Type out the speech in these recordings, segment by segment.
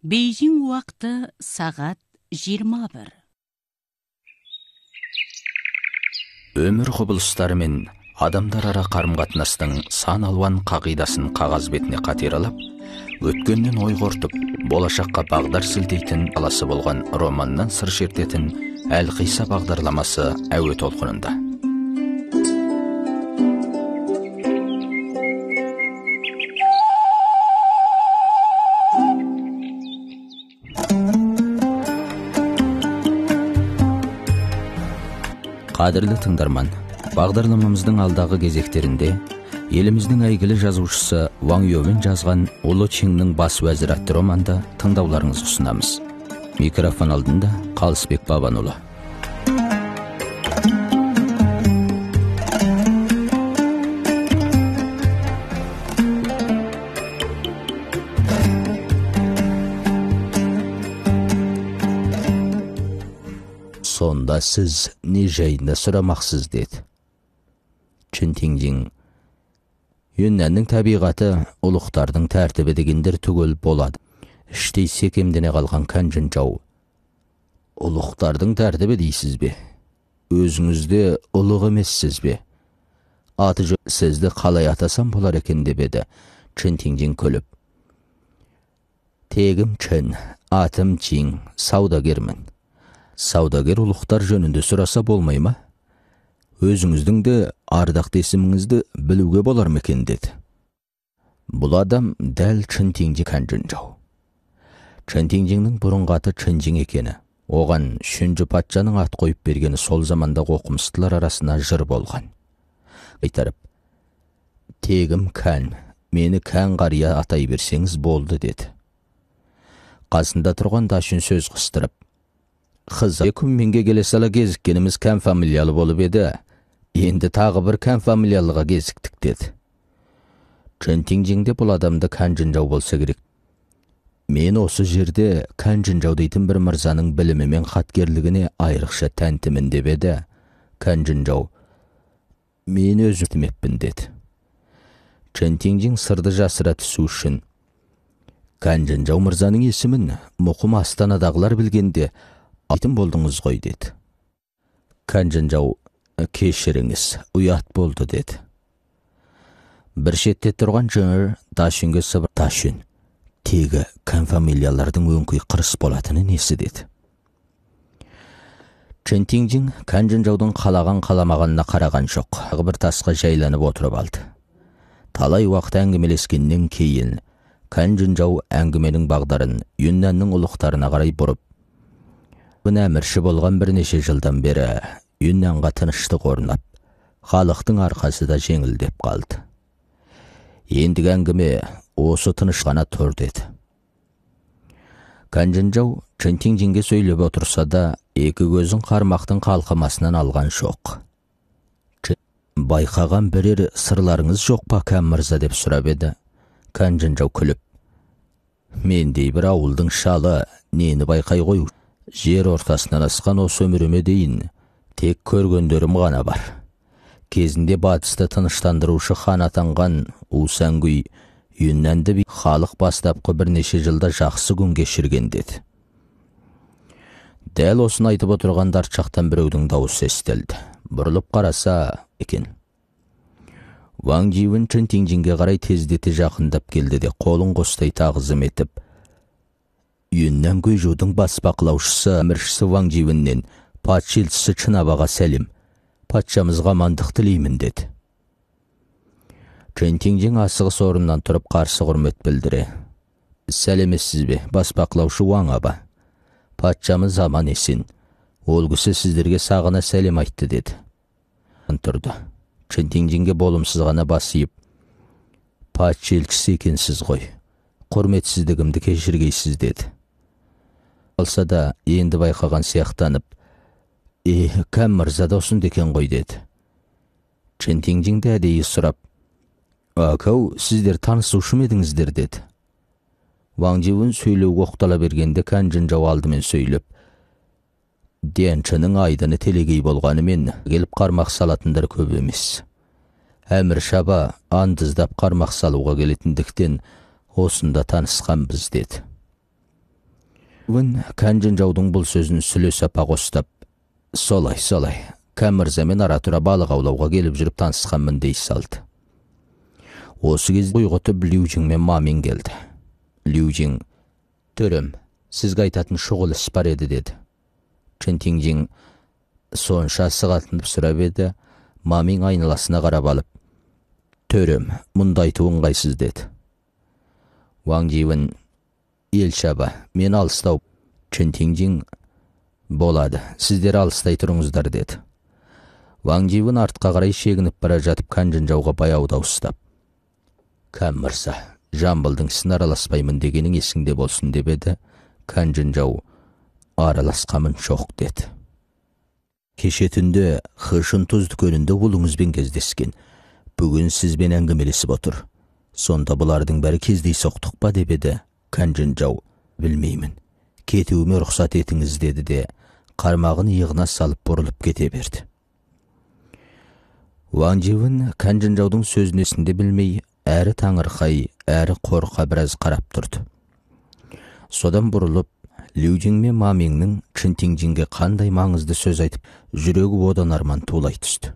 Бейжің уақыты сағат 21. Өмір құбылыстары мен адамдар ара қарым-қатынастың сан алуан қағидасын қағаз бетіне қатералап, өткеннен ой қортып, болашаққа бағдар сілтейтін аласы болған романнан сыр шертетін Әлқиса бағдарламасы әуе толқынында. Қадірлі тыңдарман, бағдарламамыздың алдағы кезектерінде еліміздің әйгілі жазушысы Ван Ювен жазған Ұлы Чиннің бас уәзірі атты романды тыңдауларыңызға ұсынамыз. Микрофон алдында Қалысбек Бабанұлы. Сонда сіз не жайында сұрамақсыз, деді. Чин Тинgjing, Юннанның табиғаты ұлықтардың тәртібі дегендер түгел болады. Іштей секемдене қалған Кан Жинжау. Ұлықтардың тәртібі дейсіз бе? Өзіңізде ұлық емессіз бе? Аты жоқ, сізді қалай атасам болар екен деп еді. Чин Тинgjing күліп. Тегім Чин, атым Чин, саудагермін. Саудагер ұлықтар жөнінде сұраса болмай ма? Өзіңіздің де ардақты есіміңізді білуге болар ма екен, деді. Бұл адам дәл Чин Тинgjing Кан Жинжау. Чин Тинgjingнің бұрынғы аты Чинжин екені, оған Шүнжі патшаның ат қойып бергені сол замандағы оқымыстылар арасына жыр болған. Айтарып, тегім Кан, мені Кан қария атай берсеңіз болды, деді. Қасында тұрған Дашүн сөз қыстырып, Қызы, күнменге келе сала кезіккеніміз Кан фамилиялы болып еді, енді тағы бір Кан фамилиялыға кезіктік, деді. Чин Тинgjing де бұл адамды Кан Жинжау болса керек. Мен осы жерде Кан Жинжау дейтін бір мырзаның білімі мен қаткерлігіне айрықша тәнтімін деп еді. Кан Жинжау, мен өзім тімеппін, деді. Чин Тинgjing сырды жасыра түсу үшін, Кан Жинжау мырзаның есімін мұқым Астанадағылар білгенде айтын болдыңыз ғой, деді. Кан Жинжау, кешіріңіз, ұят болды, деді. Бір шетте тұрған жыңыр Дашүнге сыбыр, Дашүн, тегі Кан фамилиялардың өңкей қырыс болатыны несі, деді. Чин Тинgjing Кан Жинжаудың қалаған-қаламағанына қараған жоқ. Бір тасқа жайланып отырып алды. Талай уақыт әңгімелескеннен кейін Кан Жинжау әңгіменің бағдарын Юннанның ұлықтарына қарай бұрып, әмірші болған бірнеше жылдан бері Юннанға тыныштық орнап, халықтың арқасы да жеңілдеп қалды. Ендігі әңгіме осы тыныш қана тұр, деді. Кан Жинжау Чин Тинgjingге сөйлеп отырса да, екі көзін қармақтың қалқымасынан алған жоқ. Байқаған бірер сырларыңыз жоқ па, Кан мырза, деп сұрап еді. Кан Жинжау күліп, мендей бір ауылдың шалы нені байқай қою? Жер ортасынан асқан осы өміріме дейін тек көргендерім ғана бар. Кезінде батысты тыныштандырушы хан атанған Усангуй Юннанды халық бастапқы бірнеше жылда жақсы күн кешірген, деді. Дәл осыны айтып отырған арт біреудің дауысы естілді. Бұрылып қараса екен. Ван Ювен Чин Тинgjingге қарай тездете жақындап келді де қолын қостай тағзым етіп, Юннан Гуйжудың бас бақылаушысы әміршісі Ван Ювеннен патша елшісі Чин Абаға сәлем, патшамызға амандық тілеймін, деді. Чин Тинgjing асығыс орнынан тұрып қарсы құрмет білдіре. Сәлемессіз бе, бас бақылаушы Ван Аба? Патшамыз аман есен. Ол кісі сіздерге сағына сәлем айтты, деді. Тұрды. Чин Тинgjingге болымсыз ғана басып, патша елшісі екенсіз ғой, құрметсіздігімді кешіргейсіз, деді. Алса да енді байқаған сияқтанып, Кан мырза да осында екен ғой, деді. Чин Тинgjingді әдейі сұрап, Акау, сіздер танысушы ма едіңіздер, деді. Ван Ювен сөйлеу оқтала бергенде Кан Жинжау алдымен сөйлеп, Дианшының айдыны телегей болғанымен келіп қармақ салатындар көп емес. Әмір шаба андыздап қармақ салуға келетіндіктен осында танысқанбыз, деді. Кәнжін жаудың бұл сөзін сүлес апа қостап, солай, кәмірзамен ара тұра балық аулауға келіп жүріп танысқанмын дей салды. Осы кезде ұйғытып Люжин мен Мамин келді. Люжин: «Төрем, сізге айтатын шұғыл іс бар еді» деді. Чэнтинжин сонша сығатынып сұрап еді. Мамин айналасына қарап алып: «Төрем, мұнда айту ыңғайсыз» деді. Ваң Живен: «Елшаба, мен алыстау». Чэнтинжин: «Болады, сіздер алыстай тұрыңыздар» деді. Ваң Живен артқа қарай шегініп бара жатып Кәнжін жауға баяу дауыстап: «Кәм мырза, Жамбылдың ісін араласпаймын дегенің есіңде болсын» деп еді. Кәнжін жау: «Араласқамын жоқ» деді. «Кеше түнде Хышын тұз дүкенінде ұлыңызбен кездескен. Бүгін сізбен әңгімелесіп отыр. Сонда бұлардың бәрі кездейсоқтық па?» деп еді. Кәнжін жау: «Білмеймін. Кетуіме рұқсат етіңіз» деді де қармағын иығына салып бұрылып кете берді. Ваң Живен Кәнжін жаудың сөзін есінде білмей, әрі таңырқай, әрі қорқа біраз қарап тұрды. Содан бұрылып, Люжин мен Маминнің Чэнтинжинге қандай маңызды сөз айтып, жүрегі одан арман тулай түсті.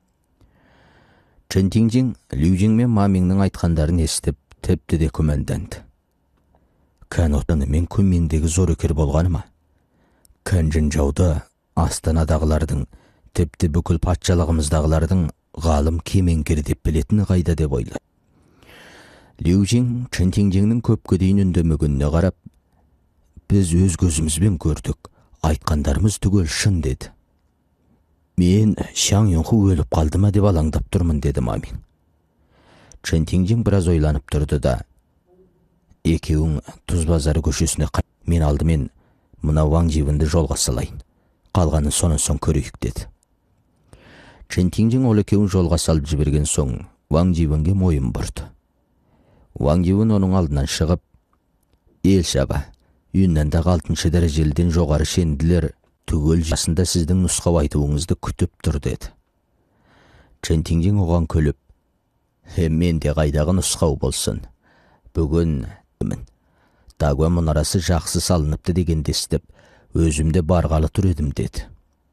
Чэнтинжин Люжин мен Маминнің айтқандарын естіп, тіпті де күмәнданды. Кән отынымен көмендегі зор өкер болғаны ма? Кәнжін жауды Астанадағылардың, тіпті бүкіл патшалығымыздағылардың ғалым кемеңгер деп білетіні қайда деп ойлады. Люжин Чэнтинжиннің көпке дейін үндемегеніне қарап: «Біз өз көзімізбен көрдік, айтқандарымыз түгел шын» деді. «Мен Шаң Юнху өліп қалды ма деп алаңдап тұрмын» деді Мамин. Чэнтинжин біраз ойланып тұрды да: «Екеуің Тұз базары көшесіне қайт, мен алдымен мына Ваң Живенді жолға салайын, қалғанын сонан соң көрейік» деді. Чэнтинжин ол екеуін жолға салып жіберген соң Ваң Живенге мойын бұрды. Ваң Живен оның алдынан шығып: «Елшаба, Юннандағы 6-шы дәрежеліден жоғары шенділер түгел жасында сіздің нұсқау айтуыңызды күтіп тұр» деді. Чэнтинжин оған күліп: «Мен де қайдағы нұсқау болсын. Бүгін Дагуан мұнарасы жақсы салыныпты дегенді естіп, өзімде барғалы тұр едім» деді.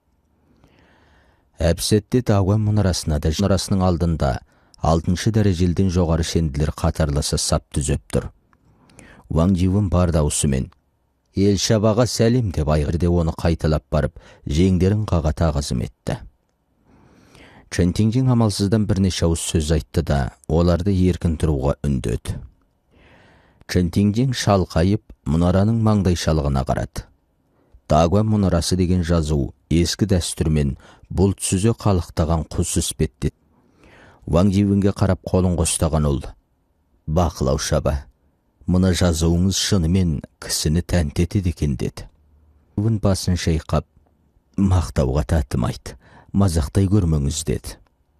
Әпсетте Дагуан мұнарасының алдында 6-шы дәрежеліден жоғары шенділер қатарласа сап түзеп тұр. Ваң Живен бар даусымен: «Елшабаға сәлем» деп айғырде оны қайталап барып, жеңдерін қаға тағызым етті. Чэнтинжин амалсыздан бірнеше ауыз сөз айтты да, оларды еркін тұруға үндеді. Чэнтинжин шалқайып, мұнараның маңдайшалығына қарады. Дагуан мұнарасы деген жазу ескі дәстүрмен бұлт сүзе қалықтаған құс іспетті. Ваң Живенге қарап қолын қостаған ол: «Бақылаушаба, мұны жазуыңыз шынымен кісіні тәнті етеді екен» деді. Живен басын шайқап: «Мақтауға татымайды, мазақтай көрмеңіз» деді.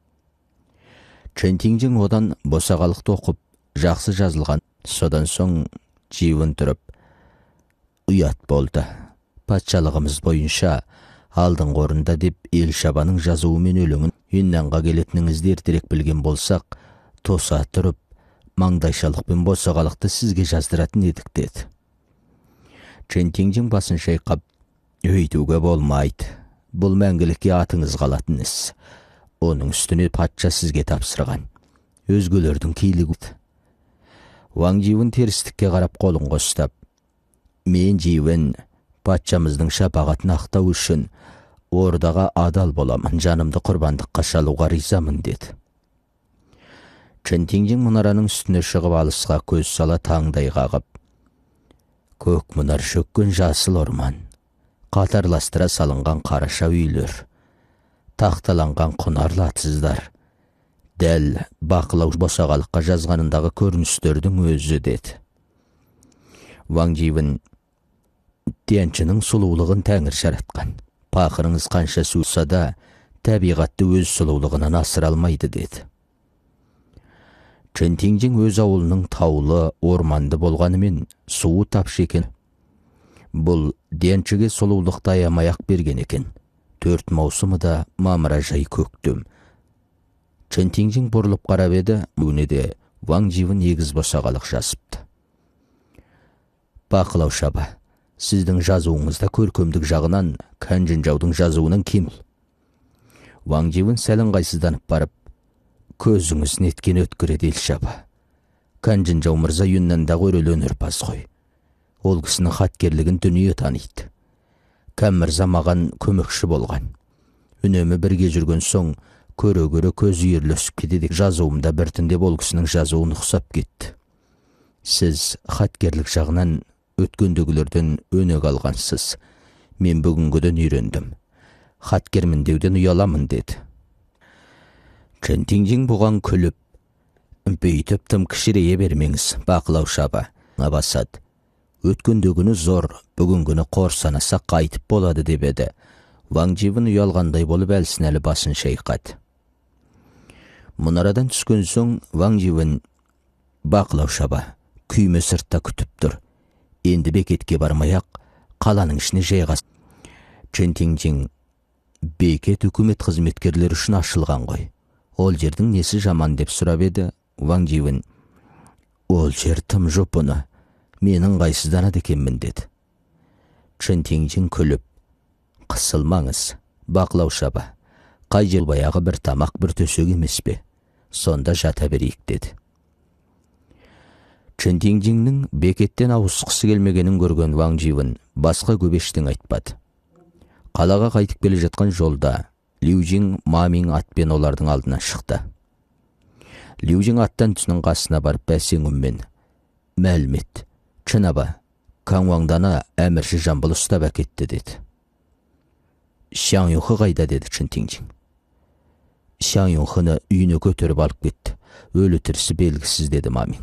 Чэнтинжин одан босағалықты оқып, жақсы жазылған. Содан соң Живен тұрып: «Ұят болды. Патшалығымыз бойынша алдың орында деп Елшабаның жазуы мен өлеңін Юннанға келетініңізді ертерек білген болсақ, тоса тұрып, маңдайшалық пен босағалықты сізге жаздыратын едік» деді. Чэнтинжин басын шайқап: «Өйтуге болмайды. Бұл мәңгілікке атыңыз қалатын іс. Оның үстіне патша сізге тапсырған. Өзгелердің кейлігі». Ваң Живен терістікке қарап қолын қостап: «Мен Живен, патшамыздың шапағатын ақтау үшін ордаға адал боламын, жанымды құрбандыққа шалуға ризамын» деді. Чэнтинжин мұнараның үстіне шығып алысқа көз сала таңдай қағып: «Көк мұнар шөккен жасыл орман, қатарластыра салынған қараша үйлер, тақталанған құнарлы атсыздар, дәл бақылау босағалыққа жазғанындағы көріністердің өзі» деді. Ваң Живен: «Тенчінің сұлулығын тәңір жаратқан. Пақырыңыз қанша суытса да, табиғатты өз сұлулығынан асыра алмайды» деді. Чэнтинжин өз ауылының таулы, орманды болғанымен суы тапшы екен. Бұл денчіге сұлулықты аямай-ақ берген екен. 4 маусымы да мамыражай көктем. Чэнтинжин бұрылып қарап еді, өне де Ваң Живен егіз босағалық жазыпты. «Бақылаушаба, Сіздің жазуыңызда көркемдік жағынан Кәнжинжаудың жазуынан кем. Ваң Живен сәлін қайсызданып барып, көзіңіз неткен өткіреді Елшаба. Кәнжинжау мырза юннандағы өрелі өнерпаз ғой. Ол кісінің хаткерлігін дүние таниды. Кән мырза маған көмекші болған. Үнемі бірге жүрген соң, көре-көре көз үйірлесіп кетеді. Жазуымда біртіндеп ол кісінің жазуын ұқсап кетті. Сіз хаткерлік жағынан өткендегілерден өнег алғансыз. Мен бүгінгіден үйрендім. Хаткермін деуден ұяламын деді. Чэн Тинgjing бұған күліп, бүйтіп тым кішірейе бермеңіз, бақылаушаба. Басады. Өткендегіні зор, бүгінгіні қор санаса қайтып болады деп еді. Ваң Живен ұялғандай болып әлсін-әлі басын шайқады. Мұнарадан түскен соң Ваң Живен бақылаушаба, күйме сыртта күтіп тұр. Енді бекетке бармай-ақ, қаланың ішіне жайғас. Чэн Тинgjing, бекет үкімет қызметкерлер үшін ашылған ғой. Ол жердің несі жаман деп сұрап еді. Ваң Живен, ол жер тым жұпыны, менің қайсызданады екенмін деді. Чэн Тинgjing күліп, қысылмаңыз, бақылаушаба, қай жер баяғы бір тамақ бір төсек емес пе? Сонда жата берейік деді. Чэн Тинgjingнің бекеттен ауысқысы келмегенін көрген Ваң Живен басқа көбештің айтпады. Қалаға қайтып келе жатқан жолда Лю Жин Мамин атпен олардың алдына шықты. Лю Жин аттан түсінің қасына барып бәсең үнмен, мәлімет, Чынаба, Каңуаңдана әмірші Жамбыл ұстап әкетті деді. Шаң Юнхы қайда деді Чэн Тинgjing. Шаң Юнхыны үйіне көтеріп алып кетті. Өлі тірісі белгісіз деді Мамин.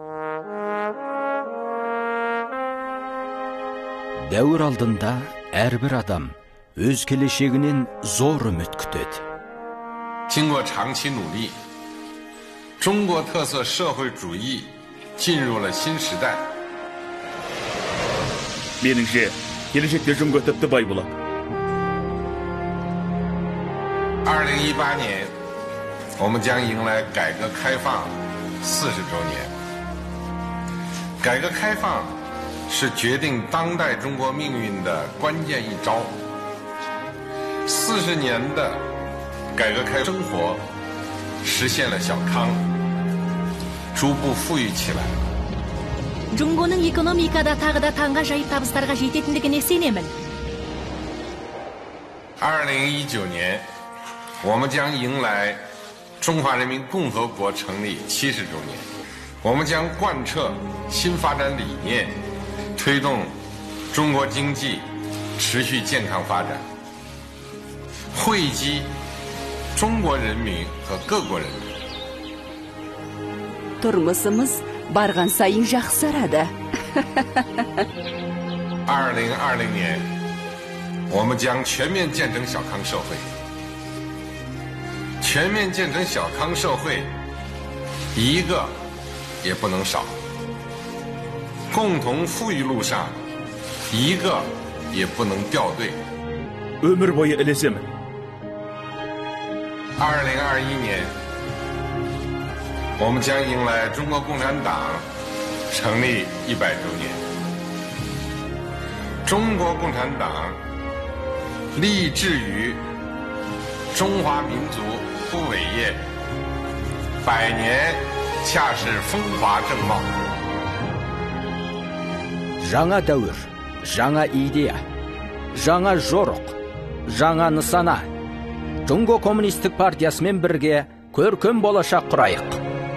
Дәуір алдында әрбір адам өз келешегінен зор үміт күтеді. 经过长期努力，中国特色社会主义进入了新时代。 Меніңше, келешекте жұмға тіпті бай болады. 2018年，我们将迎来改革开放40周年。改革开放是决定当代中国命运的关键一招。40年的改革开放，生活实现了小康，逐步富裕起来。 중고는 экономикада тағы да таңғажайып табыстарға жететіндігіне сенемін. 2019年，我们将迎来中华人民共和国成立70周年。我们将贯彻新发展理念，推动中国经济持续健康发展，惠及中国人民和各国人民。 Тұрмысымыз барған сайын жақсарады. 2020年，我们将全面建成小康社会。全面建成小康社会，一个也不能少。共同富裕路上，一个也不能掉队。 Өмір бойы ілесемін. 2021年，我们将迎来中国共产党成立100周年。中国共产党立志于中华民族不伟业，100年恰是风华正茂。 Жаңа дәуір, жаңа идея, жаңа жорық, жаңа нысана. Жунго коммунистік партиясымен бірге көркем болашақ құрайық.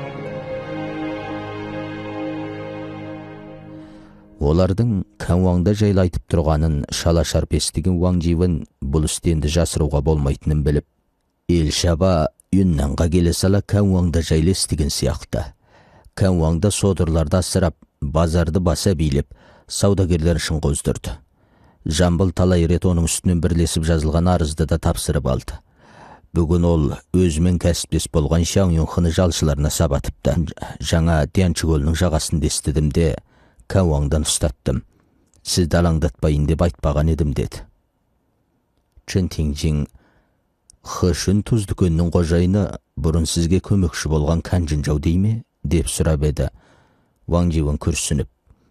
Олардың Каңуаңда жайлы айтып тұрғанын шала-шарп естіген Ваң Живен бұл істенді жасыруға болмайтынын біліп, Елшаба Юннанға келе сала Каңуаңда жайлы естіген сияқты. Каңуаңда содырларды асырап, базарды баса билеп, саудагерлер үшін қоздырды. Жамбыл талай рет оның үстінен бірлесіп жазылған арызды да тапсырып алды. Бүгін ол өзімен кәсіптес болған Шаң Юнхыны жалшыларына сабатыпты. Жаңа Тянчы көлінің жағасында естідім де Каңуаңдан ұстаттым. Сізді алаңдатпайын деп айтпаған едім деді. Чэн Тинgjing, Хышын тұз дүкеннің қожайыны бұрын сізге көмекші болған Кәнжинжау дей ме? Деп сұрап еді. Ваң Живен күрсініп,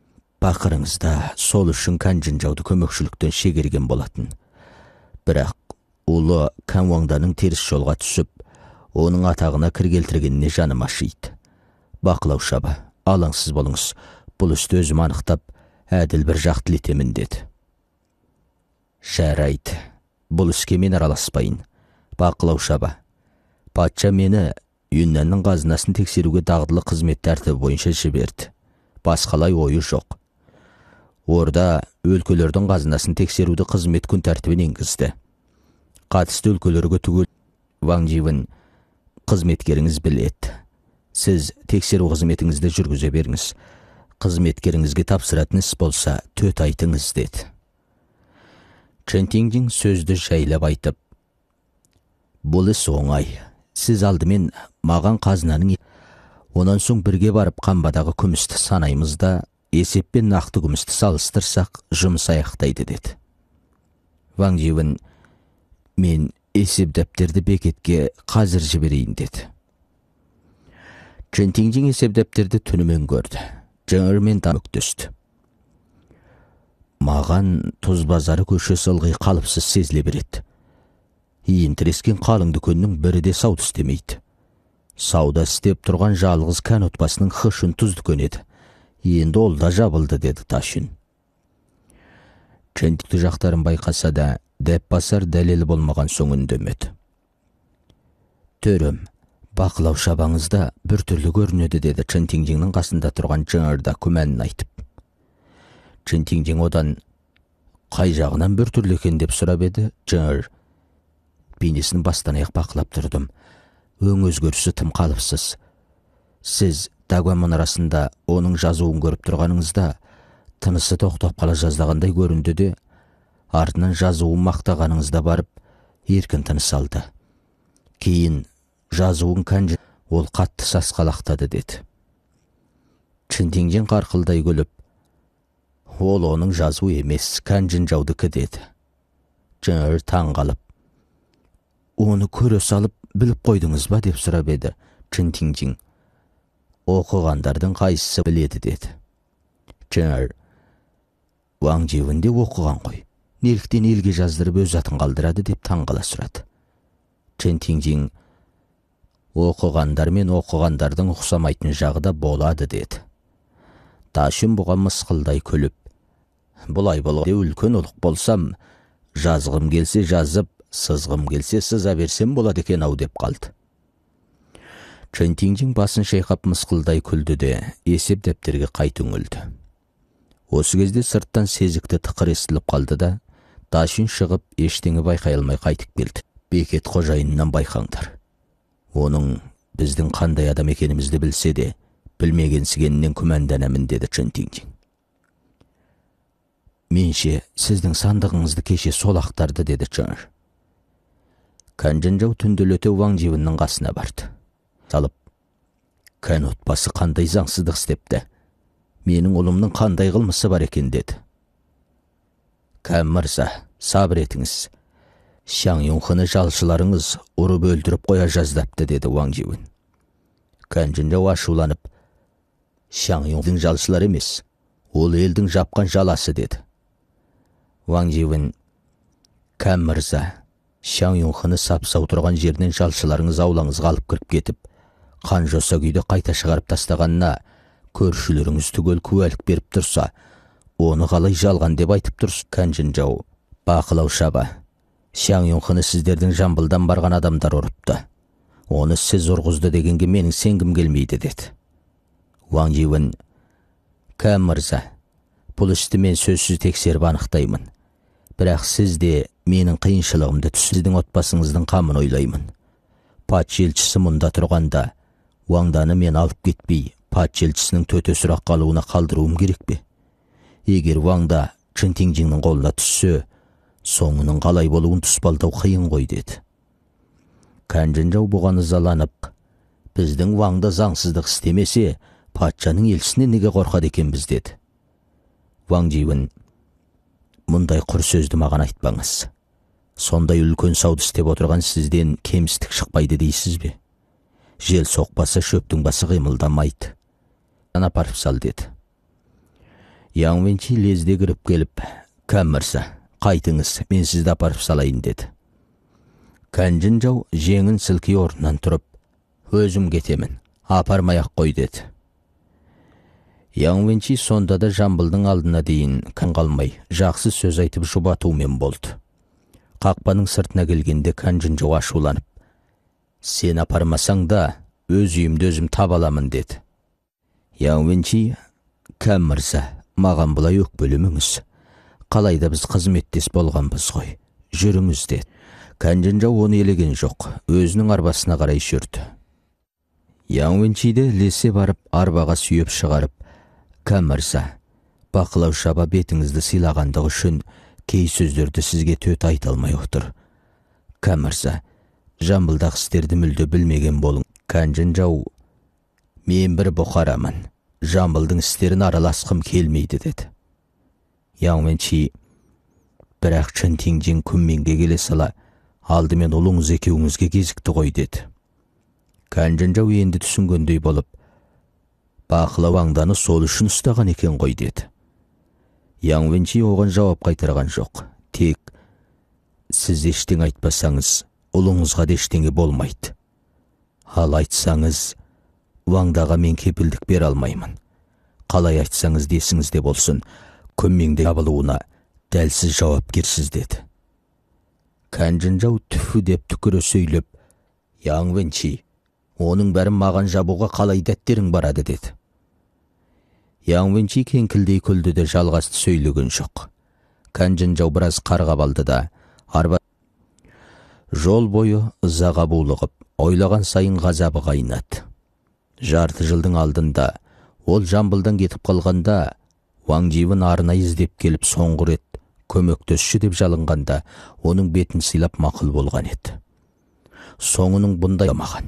Бақырыңызда сол үшін Канжинжауды көмекшіліктен шегерген болатын. Бірақ ұлы Канваңданың теріс жолға түсіп, оның атағына кір келтіргеніне жаным ашиды. Бақылау шаба, алаңсыз болыңыз, бұл істі өзім анықтап, әділ бір жақ тілетемін деді. Жарайды, бұл іске мен араласпайын. Бақылау шаба, патша мені Юннанның қазынасын тексеруге дағдылы қызмет тәртібі бойынша жіберді. Басқалай ойы жоқ. Орда өлкелердің қазынасын тексеруді қызмет күн тәртібіне енгізді. Қатысты өлкелерге түгел Ваң Живен қызметкеріңіз біледі. Сіз тексеру қызметіңізді жүргізе беріңіз. Қызметкеріңізге тапсыратын іс болса, 4 айтыңыз деді. Чэнтинджин сөзді жайлап айтып, бұл іс оңай. Сіз алдымен маған қазынаның, онан соң бірге барып қамбадағы күмісті санаймыз да, есеппен нақты күмісті салыстырсақ, жұмыс аяқтайды деді. Ваң Живен, мен есеп дәптерді бекетке қазір жіберейін деді. Чэнтинджин есеп дәптерді түнімен көрді. Жаңырмен дамөктесті. Маған Тұз базары көшесі ылғи қалыпсыз сезіле береді. Иін тірескен қалың дүкеннің бірі де сауда істемейді. Сауда істеп тұрған жалғыз Кән отбасының Хышын тұз дүкен еді. Енді ол да жабылды деді Ташын. Чэнтинджин жақтарын байқаса да, дәп басар дәлелі болмаған соң үндемеді. Төрім, бақылау шабаңызда бір түрлі көрінеді деді Чэнтинджиннің қасында тұрған Жаңырда күмәнін айтып. Чэнтинджин одан қай жағынан бір түрлі екен деп сұрап еді. Жаңыр, бейнесін бастан аяқ бақылап тұрдым. Өң өзгерісі тым қалыпсыз. Сіз Дагуан мұнарасында оның жазуын көріп тұрғаныңызда, тынысы тоқтап қала жаздағандай көрінді де, артынан жазуын мақтағаныңызда барып, еркін тыныс алды. Кейін жазуын Канжин, ол қатты сасқалақтады деді. Чэнтинджин қарқылдай күліп, ол оның жазу емес, Канжинжаудікі деді. Жаңыр таң қалып, оны көре салып біліп қойдыңыз ба деп сұрап еді. Чэнтинджин, оқығандардың қайсысы біледі деді. Жаңыр, Ваң Живен де оқыған қой. Неліктен елге жаздырып өз атын қалдырады деп таңғала сұрады. Чэнтинджин, оқығандар мен оқығандардың ұқсамайтын жағы да болады деді. Ташын бұған мысқылдай күліп, бұлай болғанда үлкен ұлық болсам, жазғым келсе жазып, сызғым келсе сыза берсем болады екен ау деп қалды. Чэнтинджин басын шайқап мысқылдай күлді де, есеп дәптерге қайта үңілді. Осы кезде сырттан сезікті тықыр естіліп қалды да, Ташын шығып, ештеңе байқай алмай қайтып келді. Бекет қожайынынан байқаңдар. Оның біздің қандай адам екенімізді білсе де, білмегенсігеннен күмәнданамын деді Чэнтинджин. Менше сіздің сандығыңызды кеше сол ақтарды деді Жаңыр. Канжинжау түнделете Ваң Живеннің қасына барды. Салып, Кән отбасы қандай заңсыздық істепті? Менің ұлымның қандай қылмысы бар екен деді. Кән мырза, сабыр етіңіз. Шаң Юнхыны жалшыларыңыз ұрып өлдіріп қоя жаздапты деді Ваң Живен. Канжинжау ашуланып, Шаң Юнхының жалшылар емес, ол елдің жапқан жаласы деді. Ваң Живен, Кән мырза, Шаң Юнхыны сапсау тұрған жерінен жалшыларыңыз аулаңызға алып кіріп кетіп, қан жоса күйді қайта шығарып тастағанына көршілеріңіз түгел куәлік беріп тұрса, оны қалай жалған деп айтып тұрсыз? Канжинжау, бақылау шаба, Шаң Юнхыны сіздердің Жамбылдан барған адамдар ұрыпты. Оны сіз ұрғызды дегенге менің сенгім келмейді деді. Ваң Живен, Кән мырза, бұл істі мен сөзсіз тексеріп анықтаймын. Бірақ сіз де менің қиыншылығымды сіздің отбасыңыздың қамын ойлаймын. Патша елшісі мұнда тұрғанда, Ваңданы мен алып кетпей, патша елшісінің төте сұрақ қалуына қалдыруым керек пе? Егер Ваңда Чэнтинджиннің қолына түссе, соңының қалай болуын тұспалдау қиын ғой деді. Канжинжау бұған ызаланып, біздің Ваңда заңсыздық істемесе, патшаның елшісіне неге қорқады екенбіз деді. Ваң Живен, мұндай құр сөзді маған айтпаңыз. Сондай үлкен сауда істеп отырған сізден кемістік шықпайды дейсіз бе? Жел соқпаса шөптің басы қимылдамайды. Апарып сал деді. Яң Венчи лезде кіріп келіп, «Кән мырза, қайтыңыз, мен сізді апарып салайын» деді. Кәнжін жау жеңін сілкей орнынан тұрып, «Өзім кетемін, апармай-ақ қой» деді. Яң Венчи сонда да Жамбылдың алдына дейін кән қалмай, жақсы сөз айтып жұбатумен болды. Қақпаның сыртына келгенде Кәнжін жау ашуланып, «Сен апармасаң да, өз үйімді өзім табаламын» деді. Яң Венчи, «Кән мырза, маған бұлай өкпелемеңіз. Қалайда біз қызметтес болғанбыз ғой, жүріңіз» деді. Кәнжін жау оны елеген жоқ, өзінің арбасына қарай жүрді. Яң Венчиді лесе барып, арбаға сүйеп шығарып, «Кән мырза, бақылаушы аба бетіңізді сыйлағандығы үшін кей сөздерді сізге төт айта алмай отыр. Кән мырза, Жамбылдағы істерді мүлде білмеген болың». Кәнжін жау, «Мен бір бұқарамын, Жамбылдың істерін араласқым келмейді» деді. Яң Венчи, «Бірақ Чынтеңжен күмменге келе сала, алдымен ұлыңыз екеуіңізге кезікті ғой» деді. Кәнжін жау енді түсінгендей болып, «Бақылау аңданы сол үшін ұстаған екен ғой» деді. Яң Венчи оған жауап қайтарған жоқ. Тек, «Сіз ештең айтпасаңыз, ұлыңызға да ештеңе болмайды. Ал айтсаңыз, Ваңдаға мен кепілдік бер алмаймын. Қалай айтсаңыз десіңізде болсын, көммеңде жабылуына дәлсіз жауапкерсіз» деді. Кәнжін жау түфі деп түкірі сөйлеп, «Яң Венчи, оның бәрін маған жабуға қалай дәттерің барады» деді. Яң Венчи кеңкілдей күлді де жалғасты сөйлеген жоқ. Кәнжін жау біраз қарғап алды да, арба жол бойы ызаға булығып, ойлаған сайын ғазабы қайнады. Жарты жылдың алдында, ол Жамбылдан кетіп қалғанда, Ваң Живын арнайы іздеп келіп соңғы рет көмектесші деп жалынғанда, оның бетін сыйлап мақұл болған еді. Соңының бұндай маған.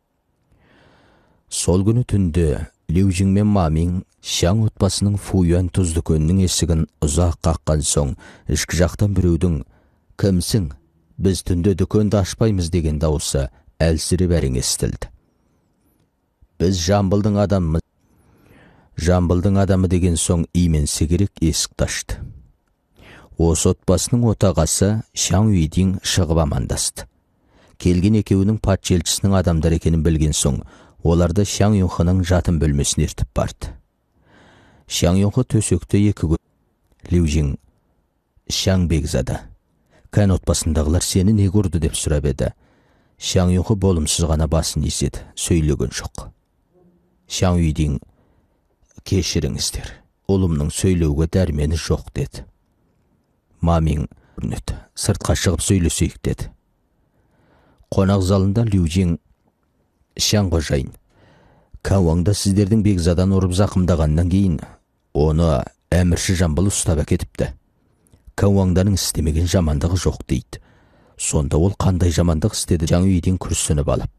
Сол күні түнде Лю-жing мен Мамин Шаң отбасының Фуюан тұз дүкенінің есігін ұзақ қаққан соң, ішкі жақтан біреудің «Кімсің? Біз түнде дүкенді ашпаймыз» деген дауысы әлсіреп әрең естілді. «Біз Жамбылдың адамымыз». Жамбылдың адамы деген соң именсе керек есікті ашты. Осы отбасының отағасы Шаң Үйдің шығып амандасты. Келген екеуінің патша елшісінің адамдар екенін білген соң, оларды Шаң Юнхының жатын бөлмесіне ертіп барды. Шаң Юнхы төсекте екі көз. Лю-жing, «Шаң бекзада, Кән отбасындағылар сені не көрді?» деп сұрап еді. Шаң Юнхы болымсыз ғана басын изеді, сөйлеген жоқ. Шаң Үйдің, «Кешіріңіздер, ұлымның сөйлеуге дәрмені жоқ» деді. Мамин, «Сыртқа шығып сөйлесейік» деді. Қонақ залында Лю-жing, «Шаң қожайын, Кән Ваңда сіздердің бекзадан ұрып зақымдағаннан кейін, оны әмірші Жамбыл ұстап әкетіпті. Кән Ваңданың істемеген жамандығы жоқ» дейді. Сонда ол қандай жамандық істеді? Шаң Үйдің күрсініп алып,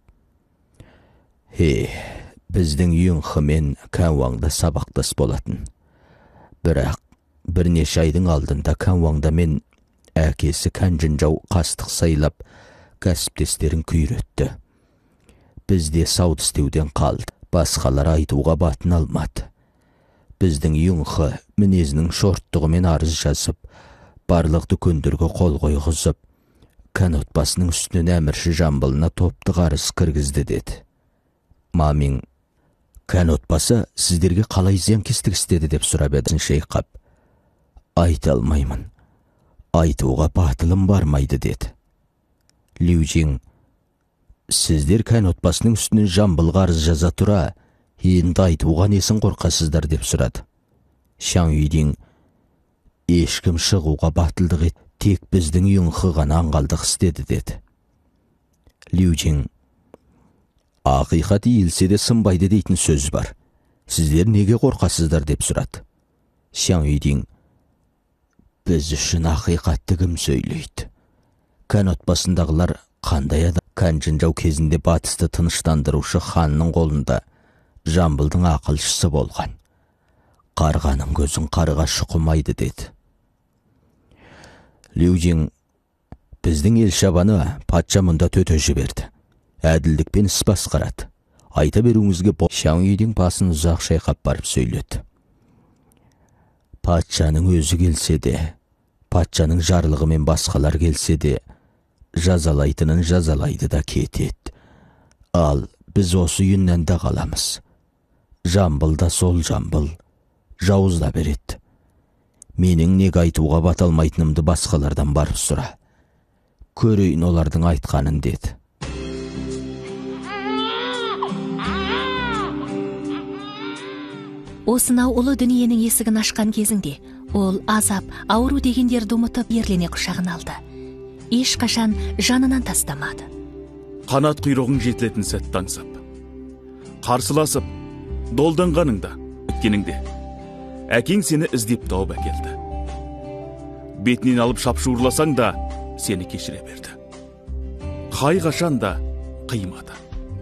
«Біздің Юнхы мен Кән Ваңда сабақтас болатын. Бірақ бірнеше айдың алдында Кән Ваңда мен әкесі Кәнжін жау қастық сайлап, кәсіптестерін күйретті. Бізде сауда істеуден қалды. Басқалар айтуға батын алмады. Біздің Юнхы мінезінің шорттығымен арыз жазып, барлық дүкендерге қол қойғызып, Кән отбасының үстінен әмірші Жамбылына топты қарыз кіргізді» деді. Мамин, «Кән отбасы сіздерге қалай зиянкестік істеді?» деп сұрап еді. Шейқап, «Айта алмаймын. Айтуға батылым бармайды» деді. Лю-жing, «Сіздер Кән отбасының үстінен Жамбылға арыз жаза тұра, енді айтуға несін қорқасыздар?» деп сұрады. Шаң Үйдің, «Ешкім шығуға батылдық ет, тек біздің Юнхы ғана аңғалдық істеді» деді. Лю-жing, «Ақиқат иілсе де сынбайды дейтін сөз бар. Сіздер неге қорқасыздар?» деп сұрады. Шаң Үйдің, «Біз үшін ақиқатты кім сөйлейді? Кән отбасындағылар қандай адам? Кәнжін жау кезінде батысты тыныштандырушы ханның қолында Жамбылдың ақылшысы болған. Қарғаның көзін қарға шұқымайды» деді. Лю-жing, «Біздің ел шабаны патша мұнда төте жіберді. Әділдікпен іс басқарады. Айта беруіңізге бол». Шаң Үйдің басын ұзақ шайқап барып сөйледі. Патшаның өзі келсе де, патшаның жарлығымен басқалар келсе де, жазалайтынын жазалайды да кетеді. Ал біз осы үйіннен де қаламыз. Жамбыл да сол жамбыл, жауыз да береді. Менің неге айтуға баталмайтынымды басқалардан барып сұра. Көрейін олардың айтқанын деді. Осынау ұлы дүниенің есігін ашқан кезінде, ол азап, ауру дегендерді ұмытып ерлене құшағын алды. Ешқашан жанынан тастамады. Қанат құйрығың жетілетін сәтті аңсап, қарсыласып, долданғаныңда, өткеніңде, әкең сені іздеп тауып әкелді. Бетінен алып шапшуырласаң да, сені кешіре берді. Қай қашан да қимады.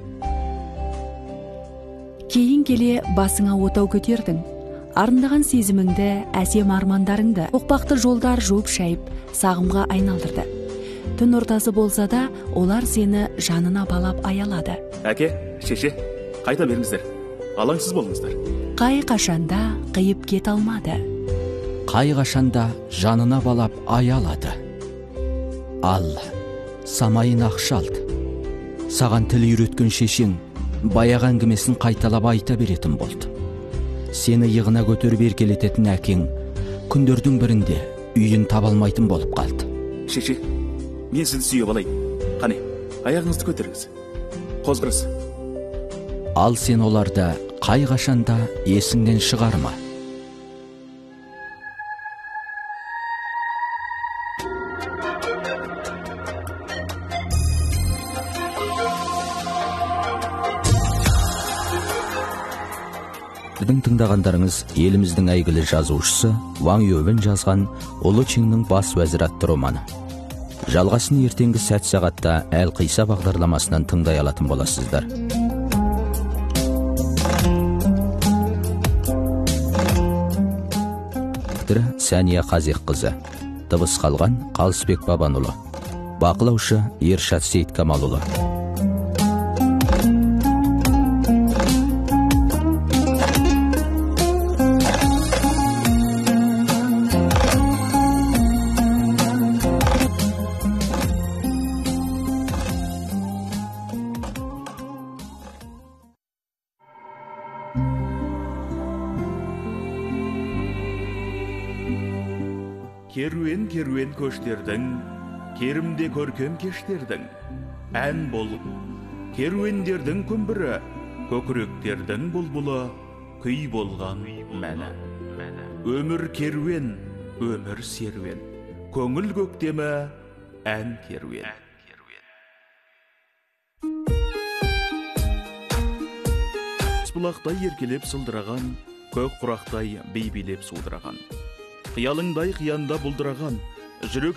Кейін келе басыңа отау көтердің. Арындаған сезіміңді, әсем армандарыңды, оқпақты жолдар жуып шайып, сағымға айналдырды. Түн ортасы болса да, олар сені жанына балап аялады. Әке, шеше, қайта беріңіздер. Алаңсыз болыңыздар. Қай қашанда қиып кет алмады. Қай қашанда жанына балап аялады. Ал, самайын ақшалды. Саған тіл үйреткен шешең баяғы әңгімесін қайталап айта беретін болды. Сені иығына көтеріп еркелететін әкең күндердің бірінде үйін табалмайтын болып қалды. Шеше, мен сізді сүйіп алайын. Қане, аяғыңызды көтеріңіз. Қозғырыз. Ал сен оларды қай қашанда есіңнен шығарма. Біздің тыңдағандарыңыз еліміздің әйгілі жазушысы Ваң Ювен жазған Ұлы Чиннің бас уәзір атты романы. Жалғасын ертеңгі сәт сағатта Әл Қиса бағдарламасынан тыңдай алатын боласыздар. Авторы Сәния Қазиққызы. Дыбыс қалған Қалысбек Бабанұлы. Бақылаушы Ершат Сейткамалұлы. Керуен көштердің, керімде көркем кештердің, ән болып, керуендердің күмбірі, көкіректердің бұлбұлы, күй болған мәні. Өмір керуен, өмір серуен, көңіл көктемі, ән керуен. Бұлақтай еркелеп сылдыраған, көк құрақтай бейбелеп судыраған. Қиялыңдай қиянда бұлдыраған, жүрек